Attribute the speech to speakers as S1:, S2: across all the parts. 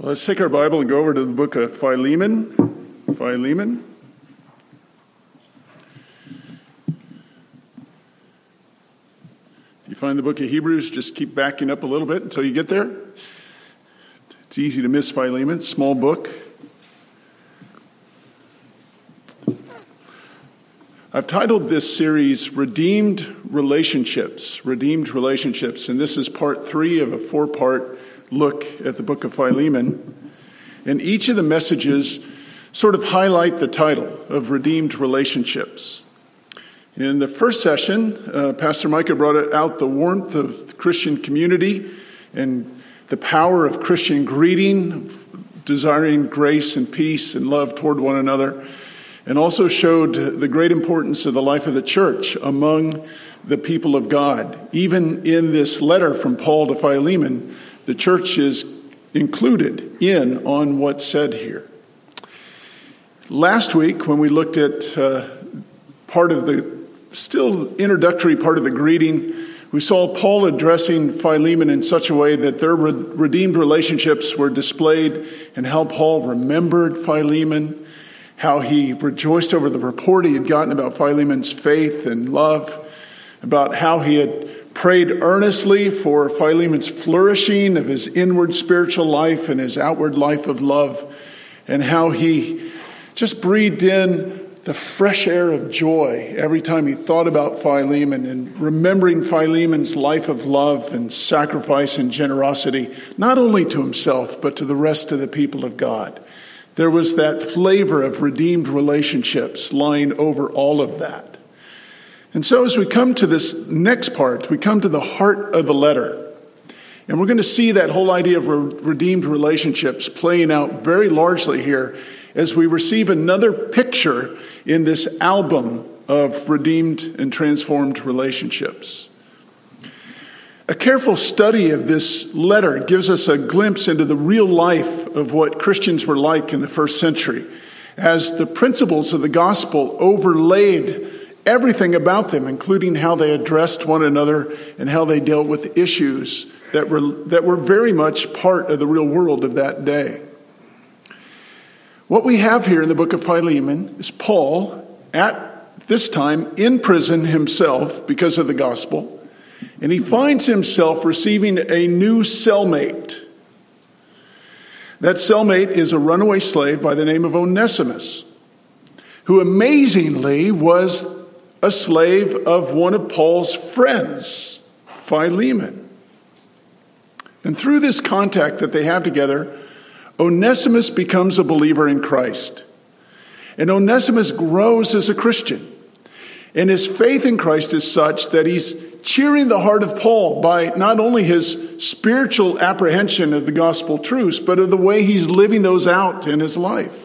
S1: Well, let's take our Bible and go over to the book of Philemon. Philemon. If you find the book of Hebrews, just keep backing up a little bit until you get there. It's easy to miss Philemon, small book. I've titled this series Redeemed Relationships, and this is part 3 of a 4-part look at the book of Philemon. And each of the messages sort of highlight the title of Redeemed Relationships. In the first session, Pastor Micah brought out the warmth of the Christian community and the power of Christian greeting, desiring grace and peace and love toward one another, and also showed the great importance of the life of the church among the people of God. Even in this letter from Paul to Philemon, the church is included in on what's said here. Last week, when we looked at part of the still introductory part of the greeting, we saw Paul addressing Philemon in such a way that their redeemed relationships were displayed, and how Paul remembered Philemon, how he rejoiced over the report he had gotten about Philemon's faith and love, about how he had prayed earnestly for Philemon's flourishing of his inward spiritual life and his outward life of love, and how he just breathed in the fresh air of joy every time he thought about Philemon, and remembering Philemon's life of love and sacrifice and generosity, not only to himself, but to the rest of the people of God. There was that flavor of redeemed relationships lying over all of that. And so as we come to this next part, we come to the heart of the letter. And we're going to see that whole idea of redeemed relationships playing out very largely here as we receive another picture in this album of redeemed and transformed relationships. A careful study of this letter gives us a glimpse into the real life of what Christians were like in the first century, as the principles of the gospel overlaid everything about them, including how they addressed one another and how they dealt with issues that were very much part of the real world of that day. What we have here in the book of Philemon is Paul, at this time in prison himself because of the gospel, and he finds himself receiving a new cellmate. That cellmate is a runaway slave by the name of Onesimus, who amazingly was a slave of one of Paul's friends, Philemon. And through this contact that they have together, Onesimus becomes a believer in Christ. And Onesimus grows as a Christian. And his faith in Christ is such that he's cheering the heart of Paul by not only his spiritual apprehension of the gospel truths, but of the way he's living those out in his life.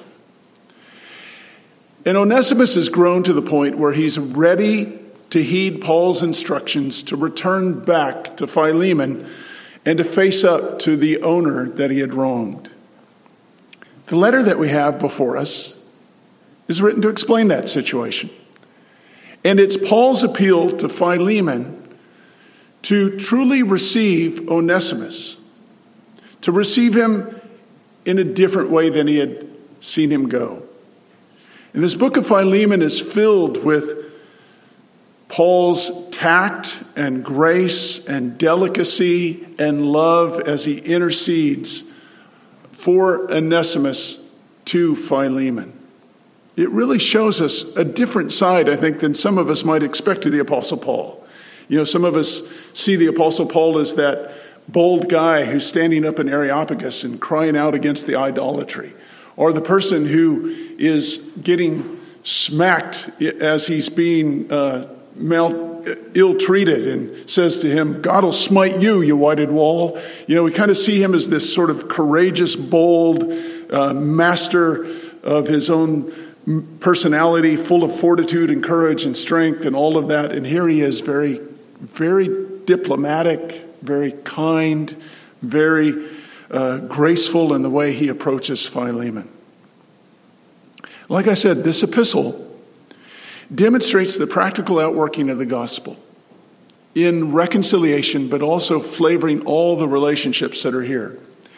S1: And Onesimus has grown to the point where he's ready to heed Paul's instructions to return back to Philemon and to face up to the owner that he had wronged. The letter that we have before us is written to explain that situation. And it's Paul's appeal to Philemon to truly receive Onesimus, to receive him in a different way than he had seen him go. And this book of Philemon is filled with Paul's tact and grace and delicacy and love as he intercedes for Onesimus to Philemon. It really shows us a different side, I think, than some of us might expect of the Apostle Paul. You know, some of us see the Apostle Paul as that bold guy who's standing up in Areopagus and crying out against the idolatry, or the person who is getting smacked as he's being ill-treated and says to him, "God will smite you, you whited wall." You know, we kind of see him as this sort of courageous, bold master of his own personality, full of fortitude and courage and strength and all of that. And here he is, very, very diplomatic, very kind, very graceful in the way he approaches Philemon. Like I said, this epistle demonstrates the practical outworking of the gospel in reconciliation, but also flavoring all the relationships that are here.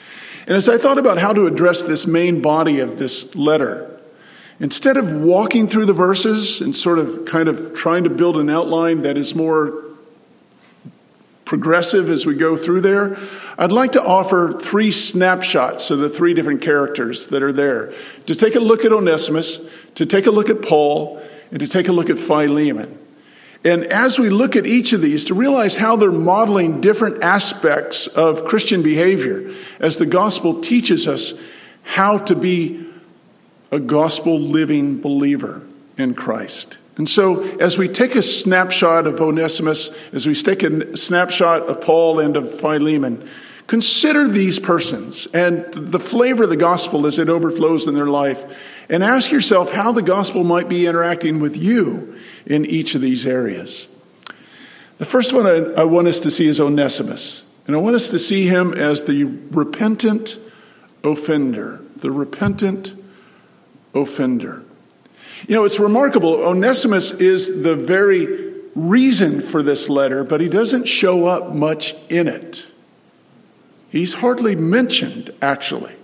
S1: And as I thought about how to address this main body of this letter, instead of walking through the verses and sort of kind of trying to build an outline that is more progressive as we go through there, I'd like to offer 3 snapshots of the 3 different characters that are there. To take a look at Onesimus, to take a look at Paul, and to take a look at Philemon. And as we look at each of these, to realize how they're modeling different aspects of Christian behavior as the gospel teaches us how to be a gospel-living believer in Christ. And so as we take a snapshot of Onesimus, as we take a snapshot of Paul and of Philemon, consider these persons and the flavor of the gospel as it overflows in their life. And ask yourself how the gospel might be interacting with you in each of these areas. The first one I want us to see is Onesimus. And I want us to see him as the repentant offender. The repentant offender. You know, it's remarkable. Onesimus is the very reason for this letter, but he doesn't show up much in it. He's hardly mentioned, actually.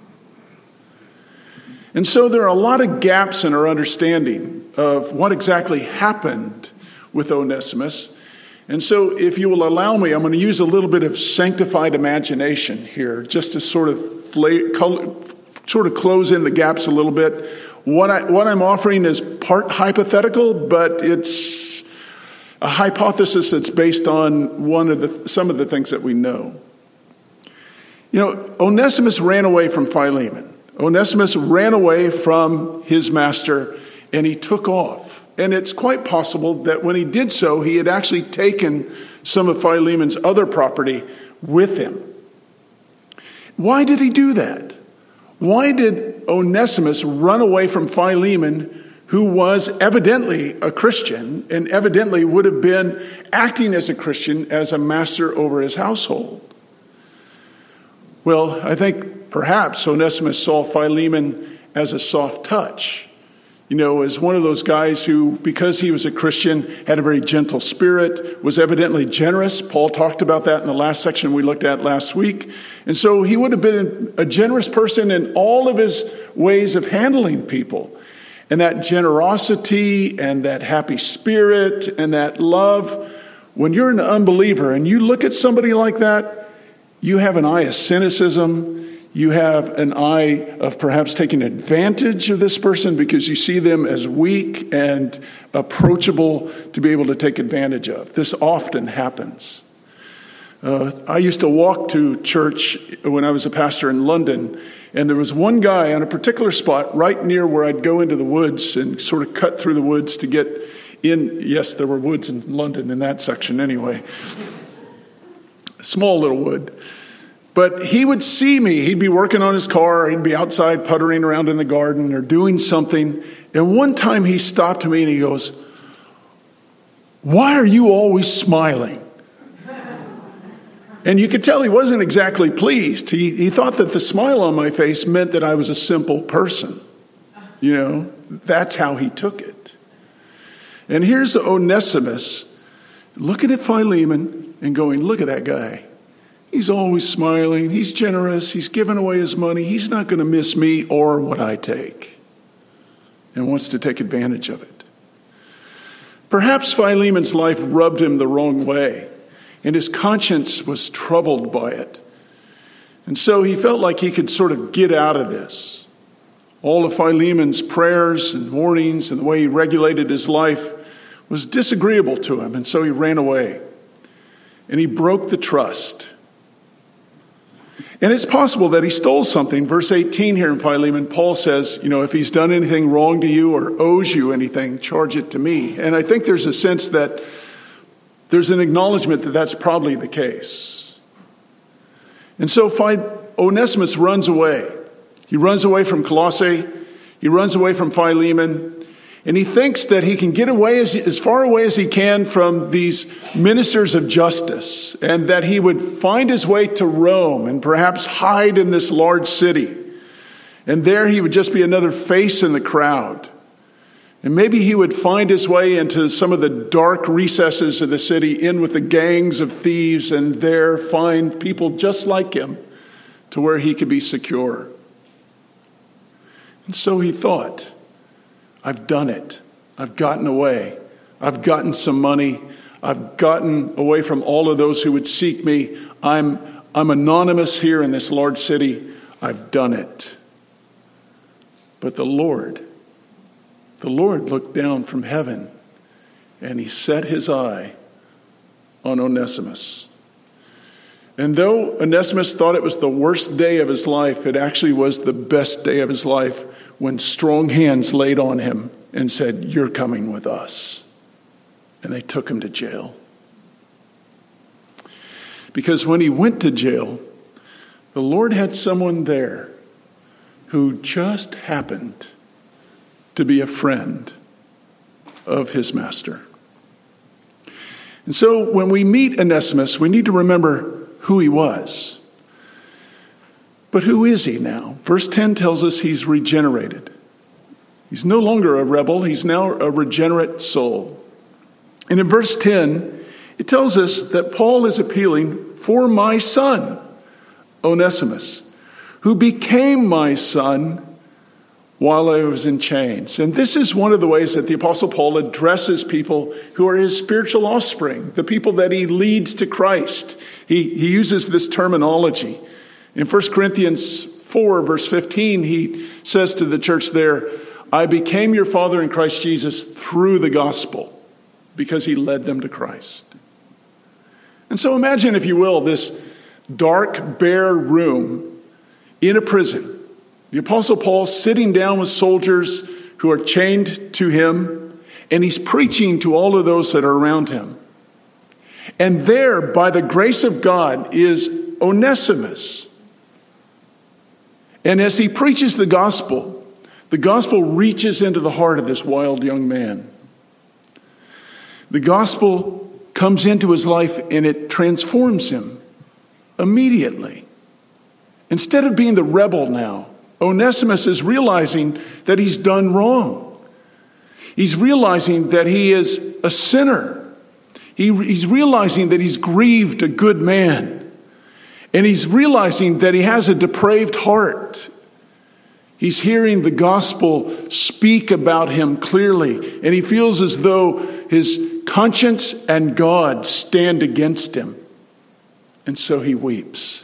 S1: And so there are a lot of gaps in our understanding of what exactly happened with Onesimus. And so if you will allow me, I'm going to use a little bit of sanctified imagination here just to sort of close in the gaps a little bit. What I'm offering is part hypothetical, but it's a hypothesis that's based on some of the things that we know. You know, Onesimus ran away from Philemon. Onesimus ran away from his master, and he took off. And it's quite possible that when he did so, he had actually taken some of Philemon's other property with him. Why did he do that? Why did Onesimus run away from Philemon, who was evidently a Christian and evidently would have been acting as a Christian as a master over his household? Well, I think perhaps Onesimus saw Philemon as a soft touch, as one of those guys who, because he was a Christian, had a very gentle spirit, was evidently generous. Paul talked about that in the last section we looked at last week. And so he would have been a generous person in all of his ways of handling people. And that generosity and that happy spirit and that love, when you're an unbeliever and you look at somebody like that, you have an eye of cynicism. You have an eye of perhaps taking advantage of this person because you see them as weak and approachable to be able to take advantage of. This often happens. I used to walk to church when I was a pastor in London, and there was one guy on a particular spot right near where I'd go into the woods and sort of cut through the woods to get in. Yes, there were woods in London in that section anyway. Small little wood. But he would see me. He'd be working on his car. He'd be outside puttering around in the garden or doing something. And one time he stopped me and he goes, "Why are you always smiling?" And you could tell he wasn't exactly pleased. He thought that the smile on my face meant that I was a simple person. That's how he took it. And here's Onesimus looking at Philemon and going, "Look at that guy. He's always smiling. He's generous. He's giving away his money. He's not going to miss me or what I take," and wants to take advantage of it. Perhaps Philemon's life rubbed him the wrong way, and his conscience was troubled by it. And so he felt like he could sort of get out of this. All of Philemon's prayers and warnings and the way he regulated his life was disagreeable to him, and so he ran away. And he broke the trust. And it's possible that he stole something. Verse 18 here in Philemon, Paul says, if he's done anything wrong to you or owes you anything, charge it to me. And I think there's a sense that there's an acknowledgement that that's probably the case. And so Onesimus runs away. He runs away from Colossae. He runs away from Philemon. And he thinks that he can get away as far away as he can from these ministers of justice, and that he would find his way to Rome and perhaps hide in this large city. And there he would just be another face in the crowd. And maybe he would find his way into some of the dark recesses of the city, in with the gangs of thieves, and there find people just like him to where he could be secure. And so he thought, I've done it. I've gotten away. I've gotten some money. I've gotten away from all of those who would seek me. I'm anonymous here in this large city. I've done it. But the Lord looked down from heaven and he set his eye on Onesimus. And though Onesimus thought it was the worst day of his life, it actually was the best day of his life when strong hands laid on him and said, "You're coming with us." And they took him to jail. Because when he went to jail, the Lord had someone there who just happened to be a friend of his master. And so when we meet Onesimus, we need to remember who he was. But who is he now? Verse 10 tells us he's regenerated. He's no longer a rebel. He's now a regenerate soul. And in verse 10, it tells us that Paul is appealing for my son, Onesimus, who became my son while I was in chains. And this is one of the ways that the Apostle Paul addresses people who are his spiritual offspring, the people that he leads to Christ. He uses this terminology. In 1 Corinthians 4, verse 15, he says to the church there, I became your father in Christ Jesus through the gospel, because he led them to Christ. And so imagine, if you will, this dark, bare room in a prison. The Apostle Paul sitting down with soldiers who are chained to him, and he's preaching to all of those that are around him. And there, by the grace of God, is Onesimus. And as he preaches the gospel reaches into the heart of this wild young man. The gospel comes into his life and it transforms him immediately. Instead of being the rebel now, Onesimus is realizing that he's done wrong. He's realizing that he is a sinner. He's realizing that he's grieved a good man. And he's realizing that he has a depraved heart. He's hearing the gospel speak about him clearly, and he feels as though his conscience and God stand against him. And so he weeps.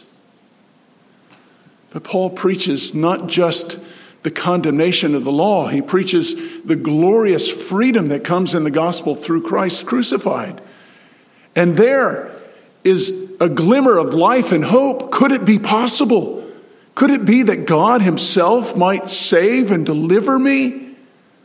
S1: But Paul preaches not just the condemnation of the law. He preaches the glorious freedom that comes in the gospel through Christ crucified. And there is a glimmer of life and hope. Could it be possible? Could it be that God himself might save and deliver me?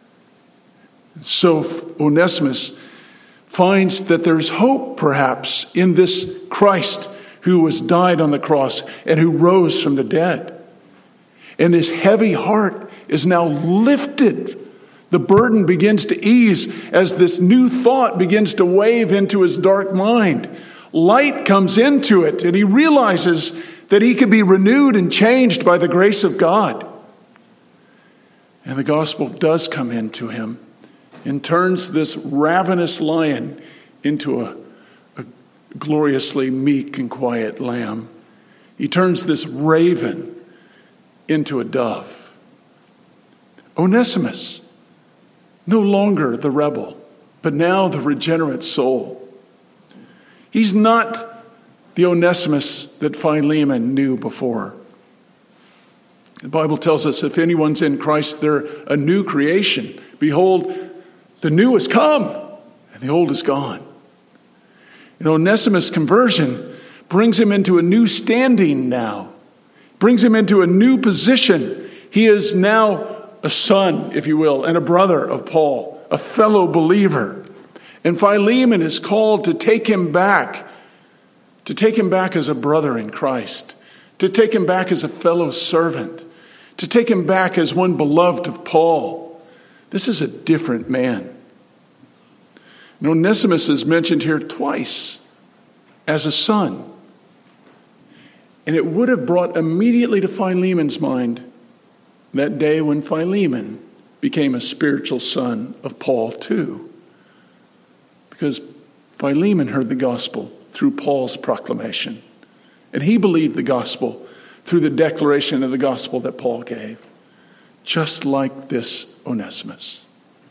S1: So Onesimus finds that there's hope perhaps in this Christ who was died on the cross and who rose from the dead. And his heavy heart is now lifted. The burden begins to ease as this new thought begins to wave into his dark mind. Light comes into it, and he realizes that he could be renewed and changed by the grace of God. And the gospel does come into him and turns this ravenous lion into a gloriously meek and quiet lamb. He turns this raven into a dove. Onesimus, no longer the rebel, but now the regenerate soul. He's not the Onesimus that Philemon knew before. The Bible tells us if anyone's in Christ, they're a new creation. Behold, the new has come and the old is gone. And Onesimus' conversion brings him into a new standing now, brings him into a new position. He is now a son, if you will, and a brother of Paul, a fellow believer. And Philemon is called to take him back as a brother in Christ, to take him back as a fellow servant, to take him back as one beloved of Paul. This is a different man. And Onesimus is mentioned here twice as a son. And it would have brought immediately to Philemon's mind that day when Philemon became a spiritual son of Paul too. Because Philemon heard the gospel through Paul's proclamation. And he believed the gospel through the declaration of the gospel that Paul gave. Just like this Onesimus.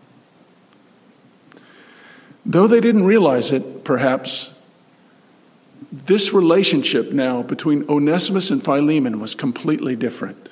S1: Though they didn't realize it, perhaps, this relationship now between Onesimus and Philemon was completely different.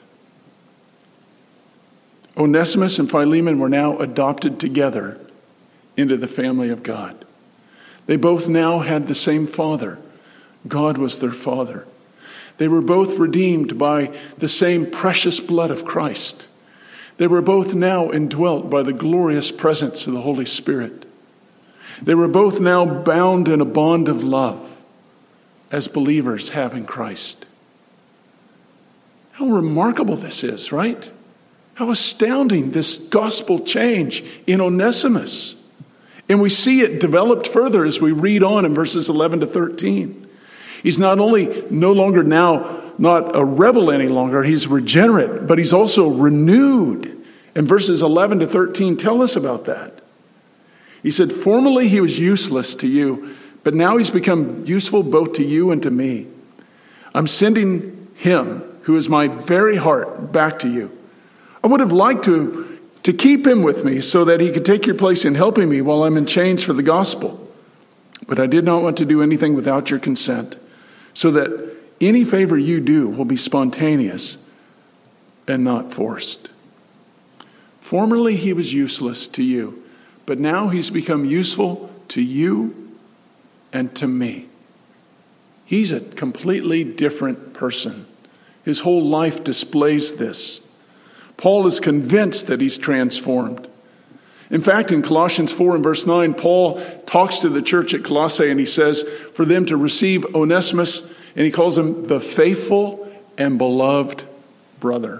S1: Onesimus and Philemon were now adopted together into the family of God. They both now had the same father. God was their father. They were both redeemed by the same precious blood of Christ. They were both now indwelt by the glorious presence of the Holy Spirit. They were both now bound in a bond of love as believers have in Christ. How remarkable this is, right? How astounding this gospel change in Onesimus. And we see it developed further as we read on in verses 11 to 13. He's not only no longer now not a rebel any longer, he's regenerate, but he's also renewed. And verses 11 to 13 tell us about that. He said, "Formerly he was useless to you, but now he's become useful both to you and to me. I'm sending him, who is my very heart, back to you. I would have liked to keep him with me so that he could take your place in helping me while I'm in chains for the gospel. But I did not want to do anything without your consent, so that any favor you do will be spontaneous and not forced. Formerly he was useless to you, but now he's become useful to you and to me." He's a completely different person. His whole life displays this. Paul is convinced that he's transformed. In fact, in Colossians 4 and verse 9, Paul talks to the church at Colossae and he says for them to receive Onesimus, and he calls him the faithful and beloved brother.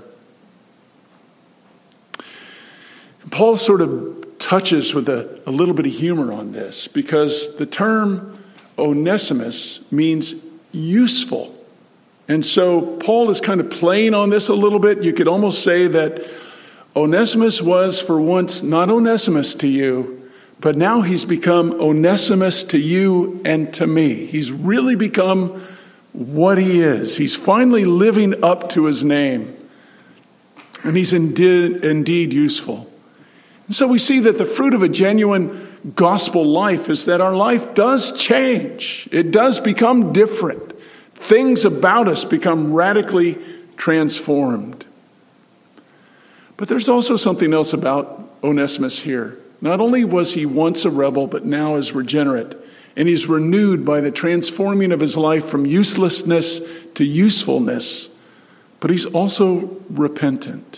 S1: Paul sort of touches with a little bit of humor on this because the term Onesimus means useful. And so Paul is kind of playing on this a little bit. You could almost say that Onesimus was for once not Onesimus to you, but now he's become Onesimus to you and to me. He's really become what he is. He's finally living up to his name. And he's indeed useful. And so we see that the fruit of a genuine gospel life is that our life does change. It does become different. Things about us become radically transformed. But there's also something else about Onesimus here. Not only was he once a rebel, but now is regenerate. And he's renewed by the transforming of his life from uselessness to usefulness. But he's also repentant.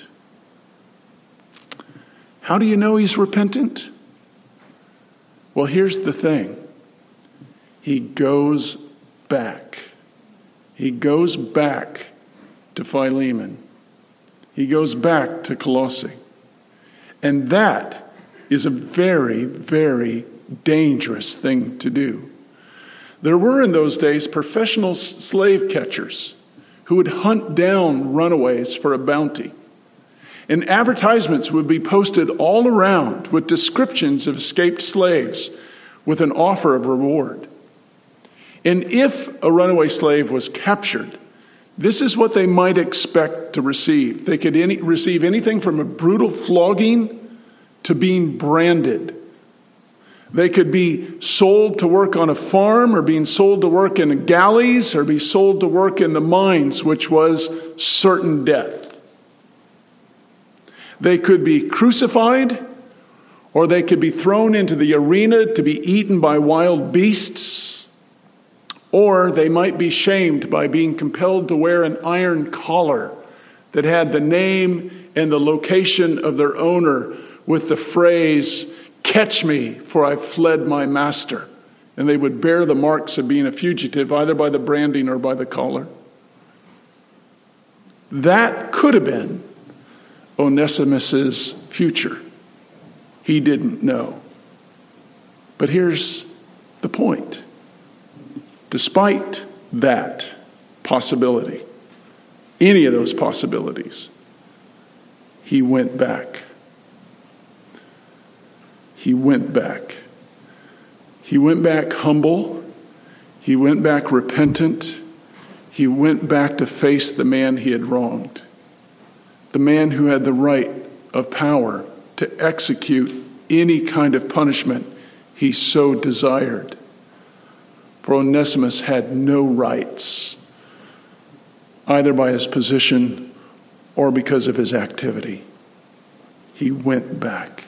S1: How do you know he's repentant? Well, here's the thing. He goes back. He goes back to Philemon. He goes back to Colossae. And that is a very, very dangerous thing to do. There were in those days professional slave catchers who would hunt down runaways for a bounty. And advertisements would be posted all around with descriptions of escaped slaves with an offer of reward. And if a runaway slave was captured, this is what they might expect to receive. They could receive anything from a brutal flogging to being branded. They could be sold to work on a farm or being sold to work in galleys or be sold to work in the mines, which was certain death. They could be crucified or they could be thrown into the arena to be eaten by wild beasts. Or they might be shamed by being compelled to wear an iron collar that had the name and the location of their owner with the phrase, "Catch me, for I've fled my master." And they would bear the marks of being a fugitive, either by the branding or by the collar. That could have been Onesimus's future. He didn't know. But here's the point. Despite that possibility, any of those possibilities, he went back. He went back. He went back humble. He went back repentant. he went back to face the man he had wronged, the man who had the right of power to execute any kind of punishment he so desired. For Onesimus had no rights, either by his position or because of his activity. He went back.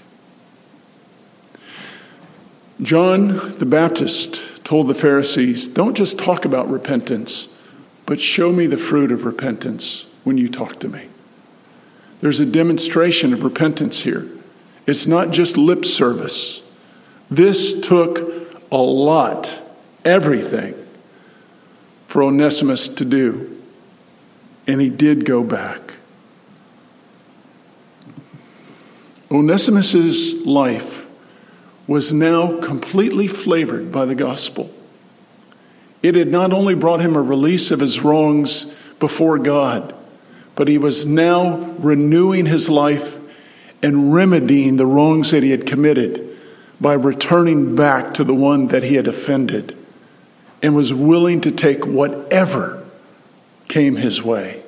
S1: John the Baptist told the Pharisees, don't just talk about repentance, but show me the fruit of repentance when you talk to me. There's a demonstration of repentance here. It's not just lip service. This took a lot, everything, for Onesimus to do. And he did go back. Onesimus's life was now completely flavored by the gospel. It had not only brought him a release of his wrongs before God, but he was now renewing his life and remedying the wrongs that he had committed by returning back to the one that he had offended, and was willing to take whatever came his way.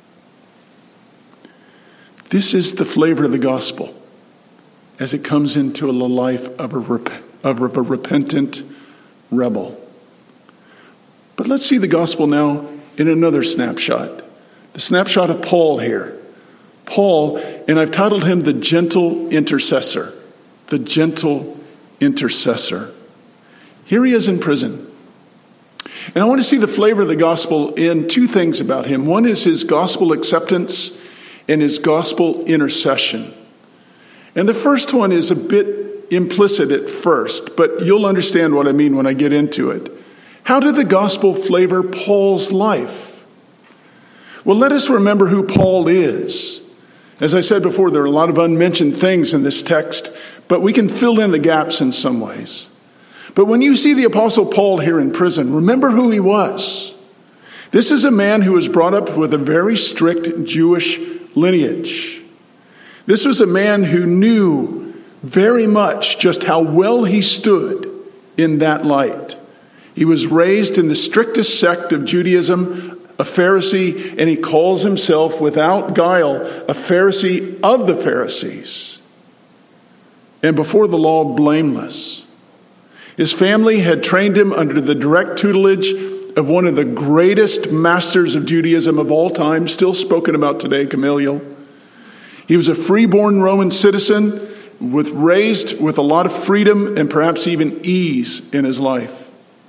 S1: This is the flavor of the gospel as it comes into the life of a repentant rebel. But let's see the gospel now in another snapshot. The snapshot of Paul here. Paul, and I've titled him the gentle intercessor. The gentle intercessor. Here he is in prison. And I want to see the flavor of the gospel in two things about him. One is his gospel acceptance and his gospel intercession. And the first one is a bit implicit at first, but you'll understand what I mean when I get into it. How did the gospel flavor Paul's life? Well, let us remember who Paul is. As I said before, there are a lot of unmentioned things in this text, but we can fill in the gaps in some ways. But when you see the Apostle Paul here in prison, remember who he was. This is a man who was brought up with a very strict Jewish lineage. This was a man who knew very much just how well he stood in that light. He was raised in the strictest sect of Judaism, a Pharisee, and he calls himself, without guile, a Pharisee of the Pharisees. And before the law, blameless. His family had trained him under the direct tutelage of one of the greatest masters of Judaism of all time, still spoken about today, Gamaliel. He was a freeborn Roman citizen, raised with a lot of freedom and perhaps even ease in his life.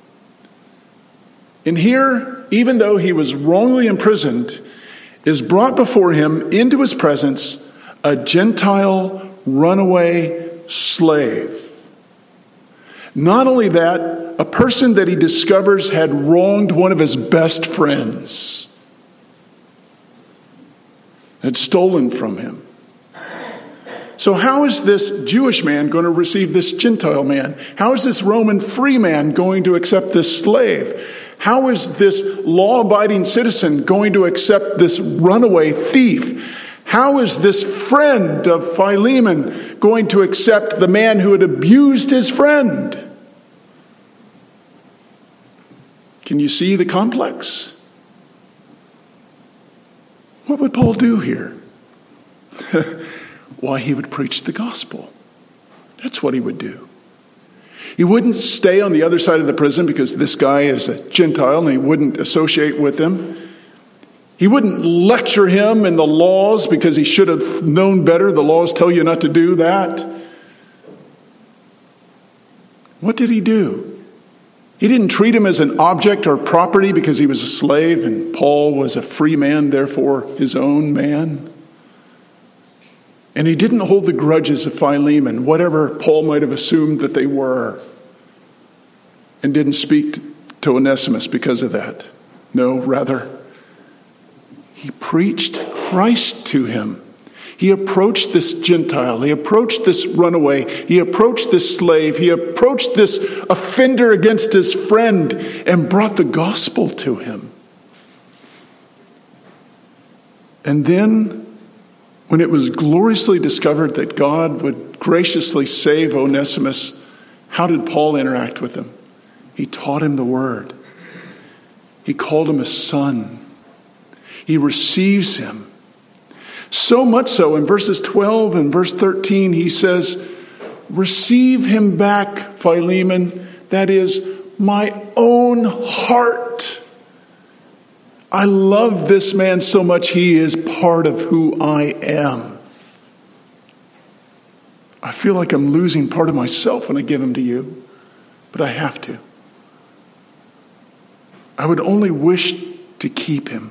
S1: And here, even though he was wrongly imprisoned, is brought before him into his presence a Gentile runaway slave. Not only that, a person that he discovers had wronged one of his best friends, had stolen from him. So how is this Jewish man going to receive this Gentile man? How is this Roman free man going to accept this slave? How is this law-abiding citizen going to accept this runaway thief? How is this friend of Philemon going to accept the man who had abused his friend? Can you see the complex? What would Paul do here? Why, he would preach the gospel. That's what he would do. He wouldn't stay on the other side of the prison because this guy is a Gentile and he wouldn't associate with him. He wouldn't lecture him in the laws because he should have known better. The laws tell you not to do that. What did he do? He didn't treat him as an object or property because he was a slave and Paul was a free man, therefore his own man. And he didn't hold the grudges of Philemon, whatever Paul might have assumed that they were, and didn't speak to Onesimus because of that. No, rather, he preached Christ to him. He approached this Gentile. He approached this runaway. He approached this slave. He approached this offender against his friend and brought the gospel to him. And then, when it was gloriously discovered that God would graciously save Onesimus, how did Paul interact with him? He taught him the word. He called him a son. He receives him. So much so, in verses 12 and verse 13, he says, receive him back, Philemon, that is, my own heart. I love this man so much, he is part of who I am. I feel like I'm losing part of myself when I give him to you, but I have to. I would only wish to keep him.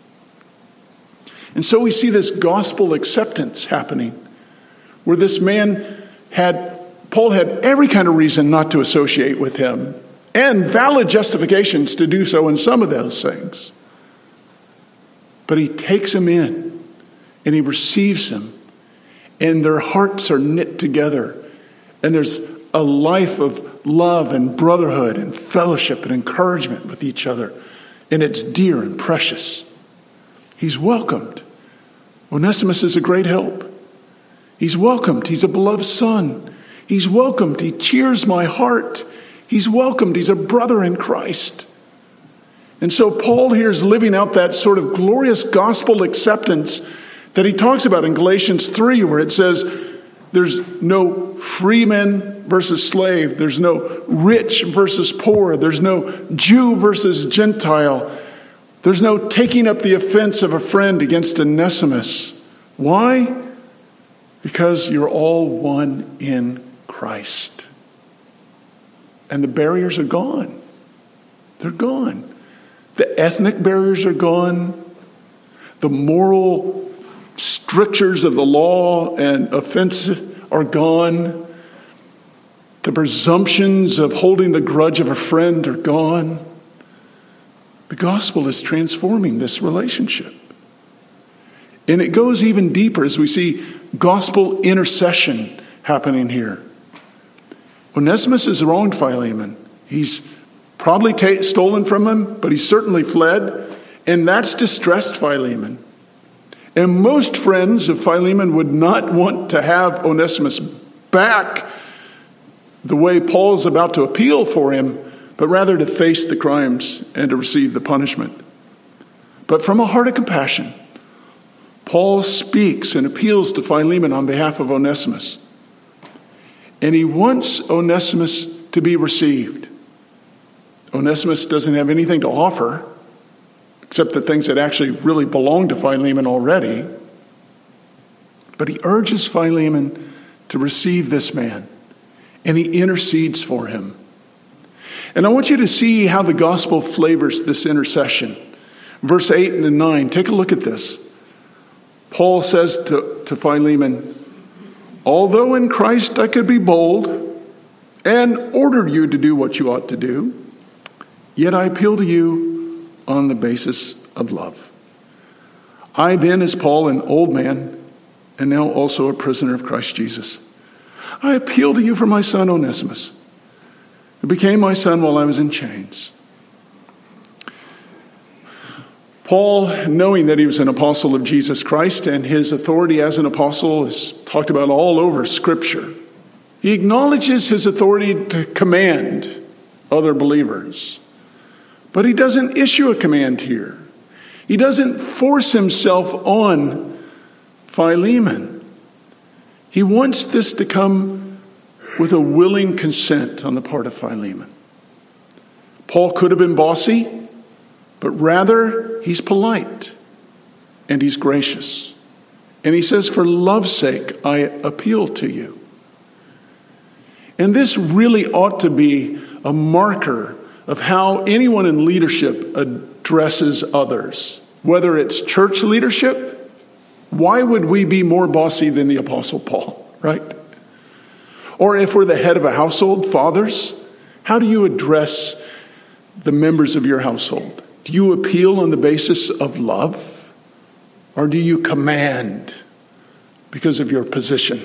S1: And so we see this gospel acceptance happening, where this man Paul had every kind of reason not to associate with him, and valid justifications to do so in some of those things. But he takes him in, and he receives him, and their hearts are knit together, and there's a life of love and brotherhood and fellowship and encouragement with each other, and it's dear and precious. He's welcomed. Onesimus is a great help. He's welcomed. He's a beloved son. He's welcomed. He cheers my heart. He's welcomed. He's a brother in Christ. And so Paul here is living out that sort of glorious gospel acceptance that he talks about in Galatians 3, where it says there's no freeman versus slave. There's no rich versus poor. There's no Jew versus Gentile. There's no taking up the offense of a friend against Onesimus. Why? Because you're all one in Christ. And the barriers are gone. They're gone. The ethnic barriers are gone. The moral strictures of the law and offense are gone. The presumptions of holding the grudge of a friend are gone. The gospel is transforming this relationship. And it goes even deeper as we see gospel intercession happening here. Onesimus has wronged Philemon. He's probably stolen from him, but he's certainly fled. And that's distressed Philemon. And most friends of Philemon would not want to have Onesimus back the way Paul's about to appeal for him, but rather to face the crimes and to receive the punishment. But from a heart of compassion, Paul speaks and appeals to Philemon on behalf of Onesimus. And he wants Onesimus to be received. Onesimus doesn't have anything to offer, except the things that actually really belong to Philemon already. But he urges Philemon to receive this man, and he intercedes for him. And I want you to see how the gospel flavors this intercession. Verse 8 and 9, take a look at this. Paul says to Philemon, although in Christ I could be bold and order you to do what you ought to do, yet I appeal to you on the basis of love. I then, as Paul, an old man, and now also a prisoner of Christ Jesus, I appeal to you for my son Onesimus, who became my son while I was in chains. Paul, knowing that he was an apostle of Jesus Christ and his authority as an apostle is talked about all over Scripture, he acknowledges his authority to command other believers. But he doesn't issue a command here. He doesn't force himself on Philemon. He wants this to come with a willing consent on the part of Philemon. Paul could have been bossy, but rather he's polite and he's gracious. And he says, for love's sake, I appeal to you. And this really ought to be a marker of how anyone in leadership addresses others. Whether it's church leadership, why would we be more bossy than the Apostle Paul, right? Or if we're the head of a household, fathers, how do you address the members of your household? Do you appeal on the basis of love? Or do you command because of your position?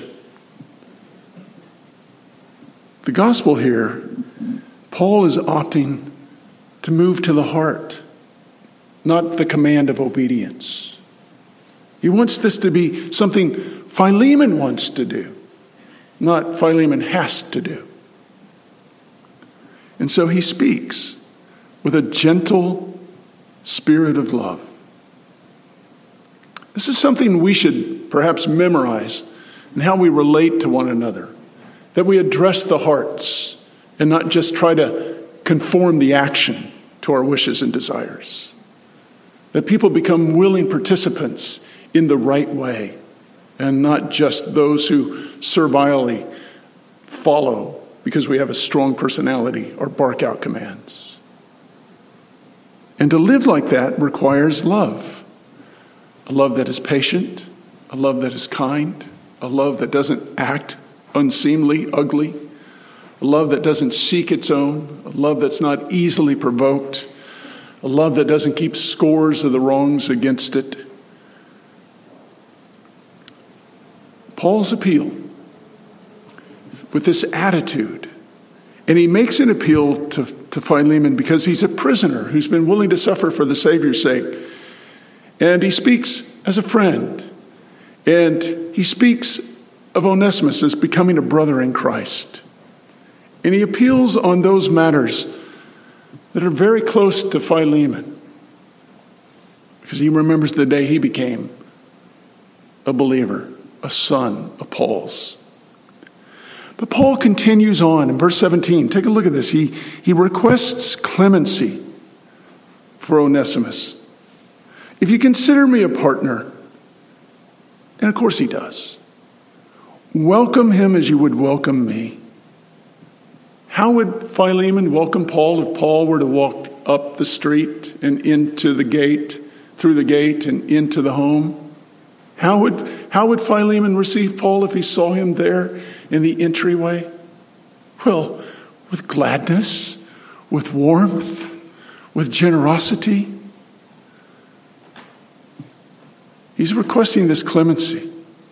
S1: The gospel here, Paul is opting to move to the heart, not the command of obedience. He wants this to be something Philemon wants to do, not Philemon has to do. And so he speaks with a gentle spirit of love. This is something we should perhaps memorize in how we relate to one another, that we address the hearts and not just try to conform the action to our wishes and desires. That people become willing participants in the right way and not just those who servilely follow because we have a strong personality or bark out commands. And to live like that requires love. A love that is patient, a love that is kind, a love that doesn't act unseemly, ugly, a love that doesn't seek its own, a love that's not easily provoked, a love that doesn't keep scores of the wrongs against it. Paul's appeal with this attitude, and he makes an appeal to Philemon because he's a prisoner who's been willing to suffer for the Savior's sake. And he speaks as a friend, and he speaks of Onesimus as becoming a brother in Christ. And he appeals on those matters that are very close to Philemon, because he remembers the day he became a believer, a son of Paul's. But Paul continues on in verse 17. Take a look at this. He requests clemency for Onesimus. If you consider me a partner, and of course he does, welcome him as you would welcome me. How would Philemon welcome Paul if Paul were to walk up the street and into the gate, through the gate and into the home? How would Philemon receive Paul if he saw him there in the entryway? Well, with gladness, with warmth, with generosity. He's requesting this clemency.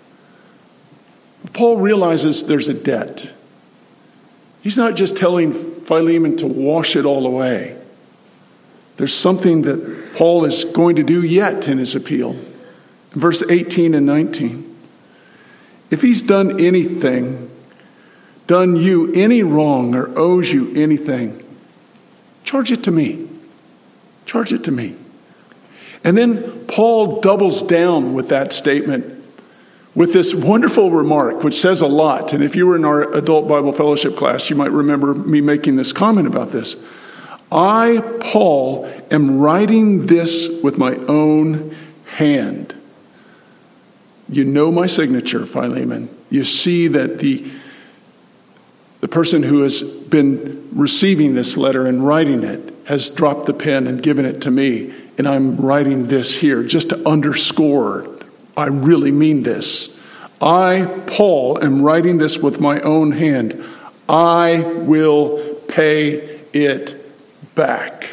S1: Paul realizes there's a debt. He's not just telling Philemon to wash it all away. There's something that Paul is going to do yet in his appeal. In verse 18 and 19, if he's done anything, done you any wrong or owes you anything, charge it to me. Charge it to me. And then Paul doubles down with that statement with this wonderful remark, which says a lot. And if you were in our adult Bible fellowship class, you might remember me making this comment about this. I, Paul, am writing this with my own hand. You know my signature, Philemon. You see that the person who has been receiving this letter and writing it has dropped the pen and given it to me. And I'm writing this here just to underscore I really mean this. I, Paul, am writing this with my own hand. I will pay it back.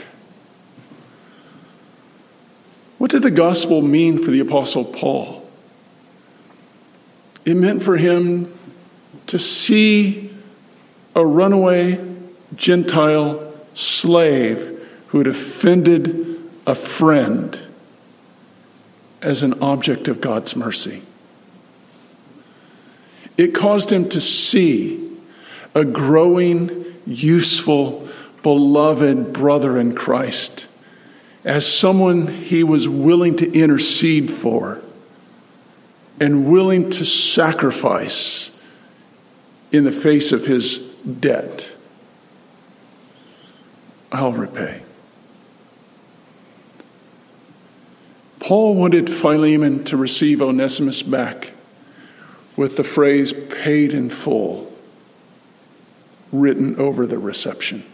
S1: What did the gospel mean for the Apostle Paul? It meant for him to see a runaway Gentile slave who had offended a friend as an object of God's mercy. It caused him to see a growing, useful, beloved brother in Christ as someone he was willing to intercede for and willing to sacrifice in the face of his debt. I'll repay. Paul wanted Philemon to receive Onesimus back with the phrase paid in full written over the reception.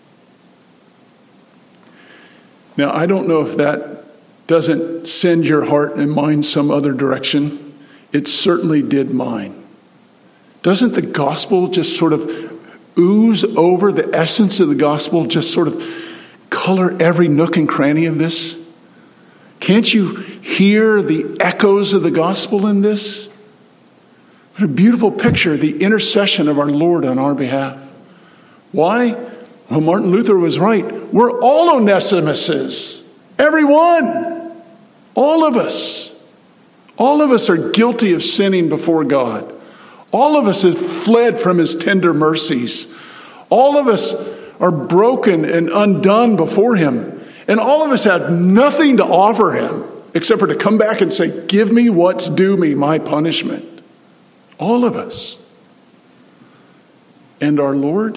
S1: Now, I don't know if that doesn't send your heart and mind some other direction. It certainly did mine. Doesn't the gospel just sort of ooze over, the essence of the gospel just sort of color every nook and cranny of this? Can't you hear the echoes of the gospel in this? What a beautiful picture, the intercession of our Lord on our behalf. Why? Well, Martin Luther was right. We're all Onesimuses. Everyone. All of us. All of us are guilty of sinning before God. All of us have fled from his tender mercies. All of us are broken and undone before him. And all of us had nothing to offer him except for to come back and say, give me what's due me, my punishment. All of us. And our Lord,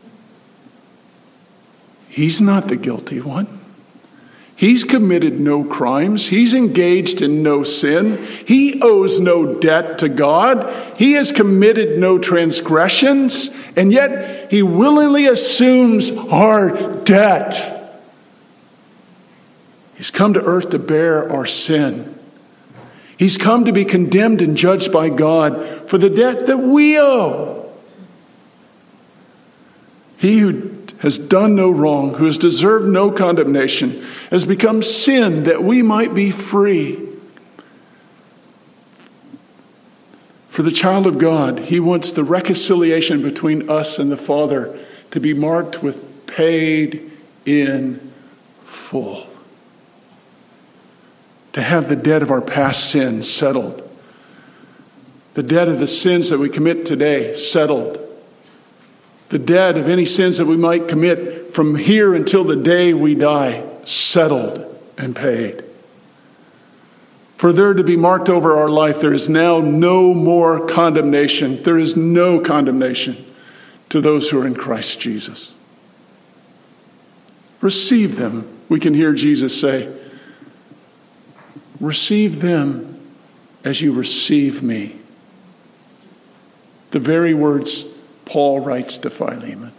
S1: he's not the guilty one. He's committed no crimes. He's engaged in no sin. He owes no debt to God. He has committed no transgressions. And yet he willingly assumes our debt. He's come to earth to bear our sin. He's come to be condemned and judged by God for the debt that we owe. He who has done no wrong, who has deserved no condemnation, has become sin that we might be free. For the child of God, he wants the reconciliation between us and the Father to be marked with paid in full. To have the debt of our past sins settled. The debt of the sins that we commit today settled. The debt of any sins that we might commit from here until the day we die, settled and paid. For there to be marked over our life, there is now no more condemnation. There is no condemnation to those who are in Christ Jesus. Receive them, we can hear Jesus say. Receive them as you receive me. The very words Paul writes to Philemon.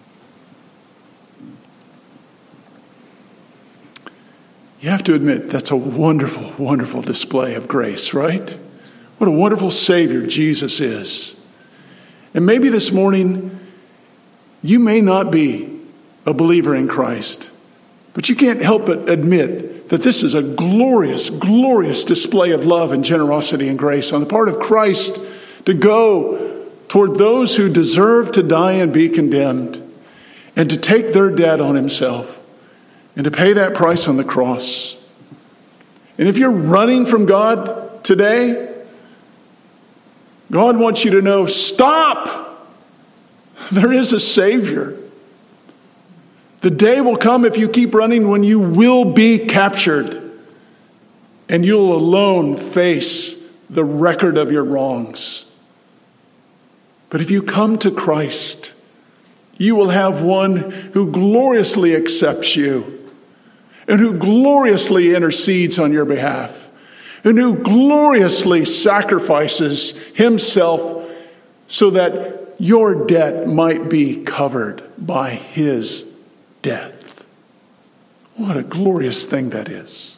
S1: You have to admit, that's a wonderful, wonderful display of grace, right? What a wonderful Savior Jesus is. And maybe this morning, you may not be a believer in Christ, but you can't help but admit that this is a glorious, glorious display of love and generosity and grace on the part of Christ to go toward those who deserve to die and be condemned, and to take their debt on himself, and to pay that price on the cross. And if you're running from God today, God wants you to know, stop! There is a Savior. The day will come if you keep running when you will be captured, and you'll alone face the record of your wrongs. But if you come to Christ, you will have one who gloriously accepts you and who gloriously intercedes on your behalf and who gloriously sacrifices himself so that your debt might be covered by his death. What a glorious thing that is.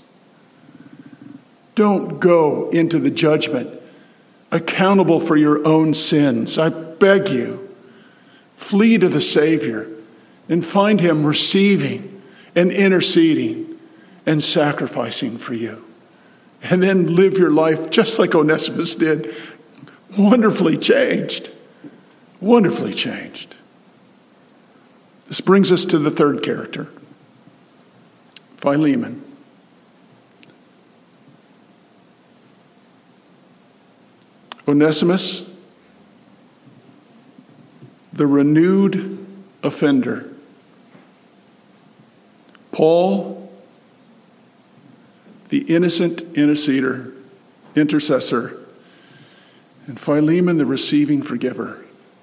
S1: Don't go into the judgment accountable for your own sins. I beg you, flee to the Savior and find him receiving and interceding and sacrificing for you. And then live your life just like Onesimus did, wonderfully changed. Wonderfully changed. This brings us to the third character, Philemon. Onesimus, the renewed offender. Paul, the innocent intercessor. And Philemon, the receiving forgiver.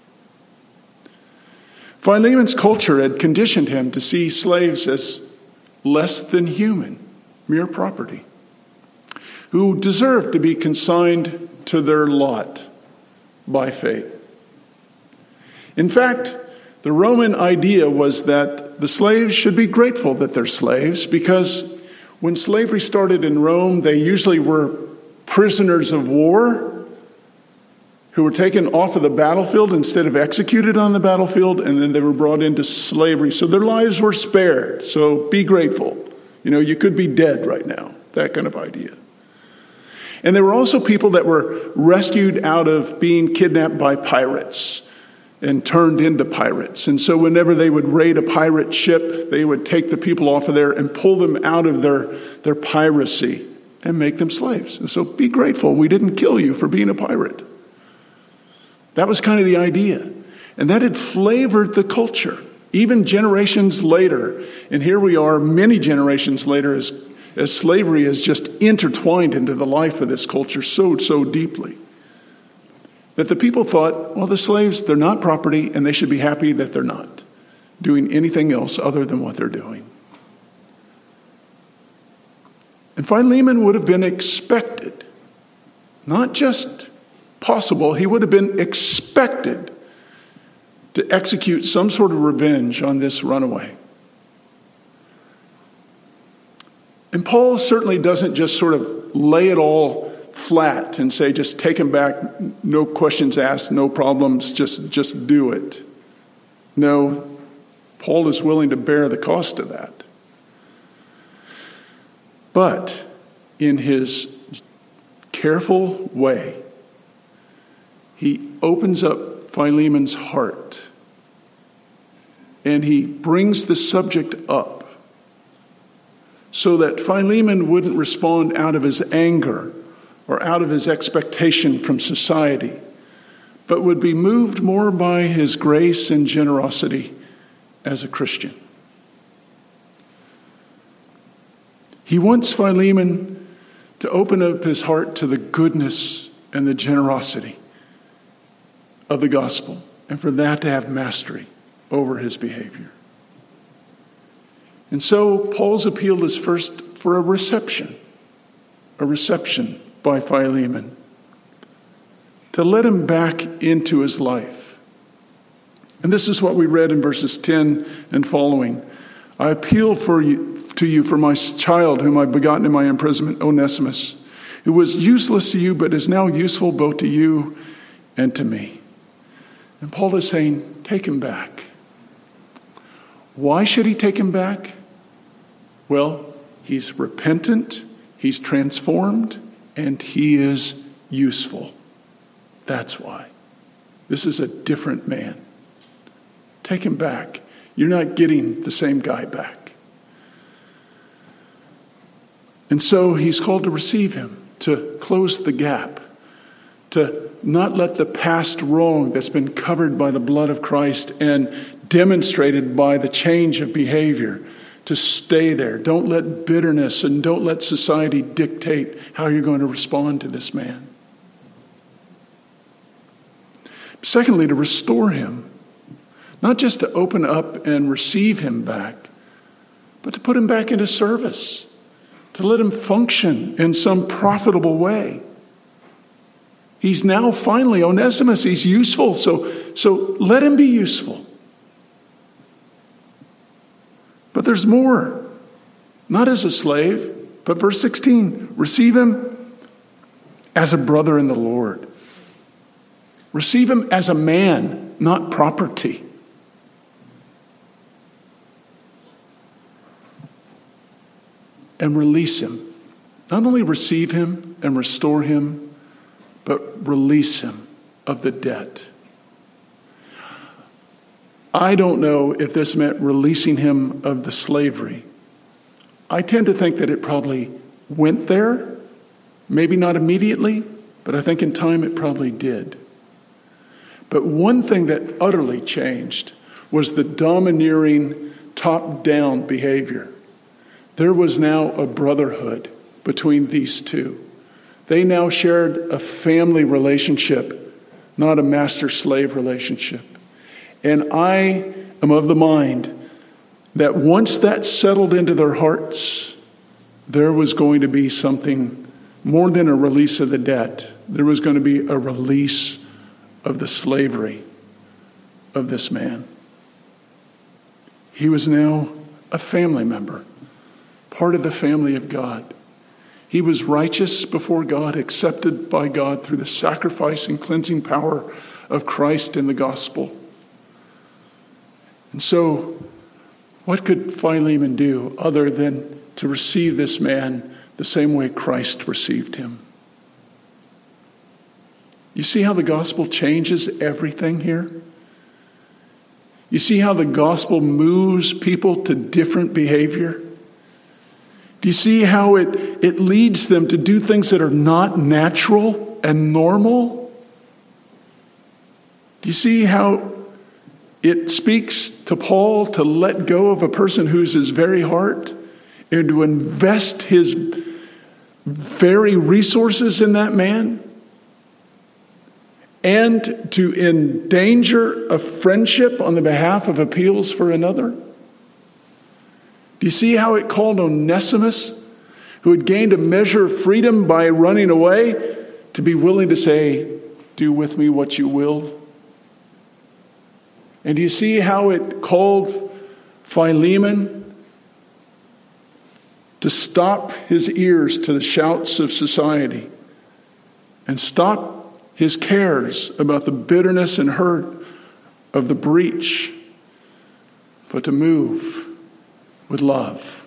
S1: Philemon's culture had conditioned him to see slaves as less than human, mere property, who deserved to be consigned to their lot by fate. In fact, the Roman idea was that the slaves should be grateful that they're slaves, because when slavery started in Rome, they usually were prisoners of war who were taken off of the battlefield instead of executed on the battlefield, and then they were brought into slavery. So their lives were spared. So be grateful. You know, you could be dead right now. That kind of idea. And there were also people that were rescued out of being kidnapped by pirates and turned into pirates. And so whenever they would raid a pirate ship, they would take the people off of there and pull them out of their piracy and make them slaves. And so be grateful. We didn't kill you for being a pirate. That was kind of the idea. And that had flavored the culture. Even generations later, and here we are many generations later as slavery is just intertwined into the life of this culture so deeply, that the people thought, well, the slaves, they're not property, and they should be happy that they're not doing anything else other than what they're doing. And Philemon would have been expected, not just possible, he would have been expected to execute some sort of revenge on this runaway. And Paul certainly doesn't just sort of lay it all flat and say, just take him back, no questions asked, no problems, just do it. No, Paul is willing to bear the cost of that. But in his careful way, he opens up Philemon's heart and he brings the subject up so that Philemon wouldn't respond out of his anger or out of his expectation from society, but would be moved more by his grace and generosity as a Christian. He wants Philemon to open up his heart to the goodness and the generosity of the gospel, and for that to have mastery over his behavior. And so Paul's appeal is first for a reception by Philemon, to let him back into his life. And this is what we read in verses 10 and following. I appeal to you for my child whom I've begotten in my imprisonment, Onesimus, who was useless to you but is now useful both to you and to me. And Paul is saying, take him back. Why should he take him back? Well, he's repentant, he's transformed, and he is useful. That's why. This is a different man. Take him back. You're not getting the same guy back. And so he's called to receive him, to close the gap, to not let the past wrong that's been covered by the blood of Christ and demonstrated by the change of behavior to stay there. Don't let bitterness and don't let society dictate how you're going to respond to this man. Secondly, to restore him. Not just to open up and receive him back, but to put him back into service. To let him function in some profitable way. He's now finally Onesimus. He's useful. So let him be useful. But there's more. Not as a slave, but verse 16. Receive him as a brother in the Lord. Receive him as a man, not property. And release him. Not only receive him and restore him, but release him of the debt. I don't know if this meant releasing him of the slavery. I tend to think that it probably went there, maybe not immediately, but I think in time it probably did. But one thing that utterly changed was the domineering, top-down behavior. There was now a brotherhood between these two. They now shared a family relationship, not a master-slave relationship. And I am of the mind that once that settled into their hearts, there was going to be something more than a release of the debt. There was going to be a release of the slavery of this man. He was now a family member, part of the family of God. He was righteous before God, accepted by God through the sacrifice and cleansing power of Christ in the gospel. And so, what could Philemon do other than to receive this man the same way Christ received him? You see how the gospel changes everything here? You see how the gospel moves people to different behavior? Do you see how it leads them to do things that are not natural and normal? Do you see how It speaks to Paul to let go of a person who's his very heart and to invest his very resources in that man and to endanger a friendship on the behalf of appeals for another. Do you see how it called Onesimus, who had gained a measure of freedom by running away, to be willing to say, "Do with me what you will"? And do you see how it called Philemon to stop his ears to the shouts of society and stop his cares about the bitterness and hurt of the breach, but to move with love?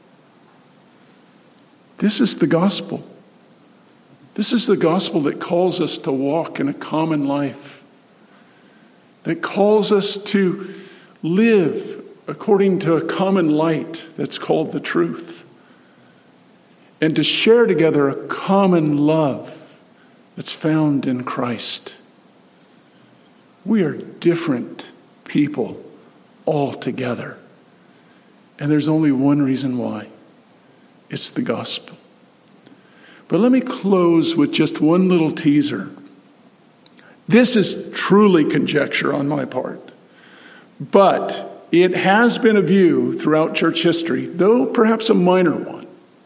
S1: This is the gospel. This is the gospel that calls us to walk in a common life, that calls us to live according to a common light that's called the truth, and to share together a common love that's found in Christ. We are different people altogether, and there's only one reason why. It's the gospel. But let me close with just one little teaser. This is truly conjecture on my part, but it has been a view throughout church history, though perhaps a minor one.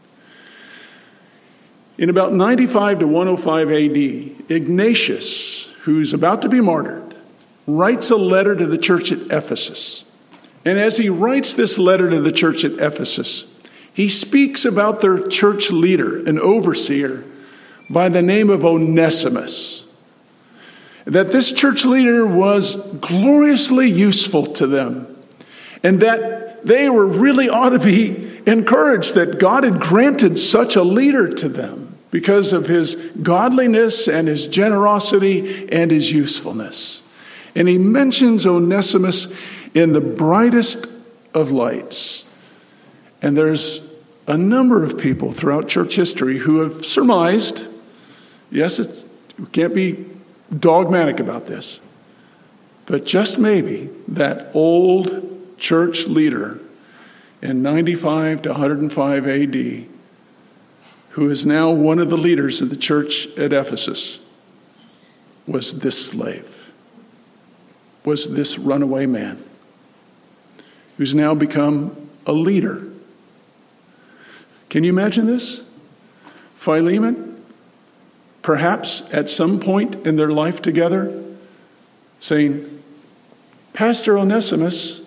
S1: In about 95 to 105 AD, Ignatius, who's about to be martyred, writes a letter to the church at Ephesus. And as he writes this letter to the church at Ephesus, he speaks about their church leader, an overseer, by the name of Onesimus. That this church leader was gloriously useful to them, and that they were really ought to be encouraged that God had granted such a leader to them because of his godliness and his generosity and his usefulness. And he mentions Onesimus in the brightest of lights. And there's a number of people throughout church history who have surmised, yes, we can't be dogmatic about this, but just maybe that old church leader in 95 to 105 AD, who is now one of the leaders of the church at Ephesus, was this slave, was this runaway man, who's now become a leader. Can you imagine this? Philemon, perhaps at some point in their life together, saying, "Pastor Onesimus,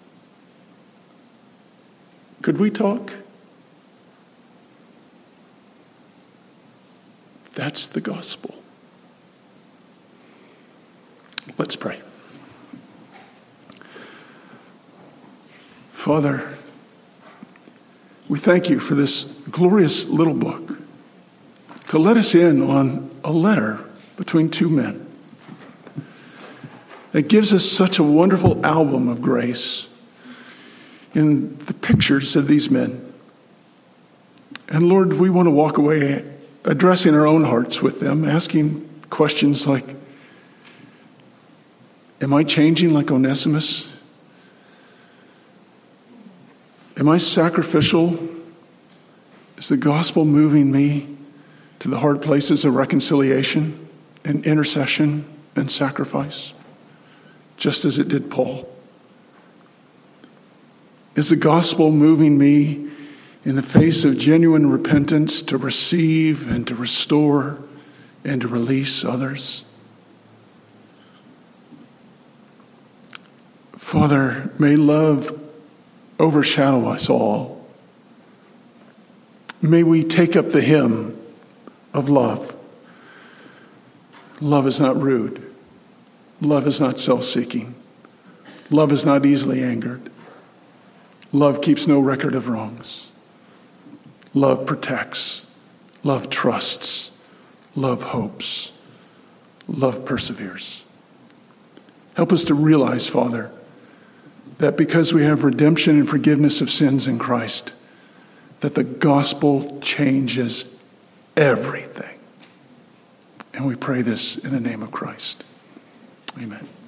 S1: could we talk?" That's the gospel. Let's pray. Father, we thank you for this glorious little book to let us in on a letter between two men. It gives us such a wonderful album of grace in the pictures of these men. And Lord, we want to walk away addressing our own hearts with them, asking questions like, am I changing like Onesimus? Am I sacrificial? Is the gospel moving me to the hard places of reconciliation and intercession and sacrifice, just as it did Paul? Is the gospel moving me in the face of genuine repentance to receive and to restore and to release others? Father, may love overshadow us all. May we take up the hymn of love. Love is not rude. Love is not self-seeking. Love is not easily angered. Love keeps no record of wrongs. Love protects. Love trusts. Love hopes. Love perseveres. Help us to realize, Father, that because we have redemption and forgiveness of sins in Christ, that the gospel changes everything. And we pray this in the name of Christ. Amen.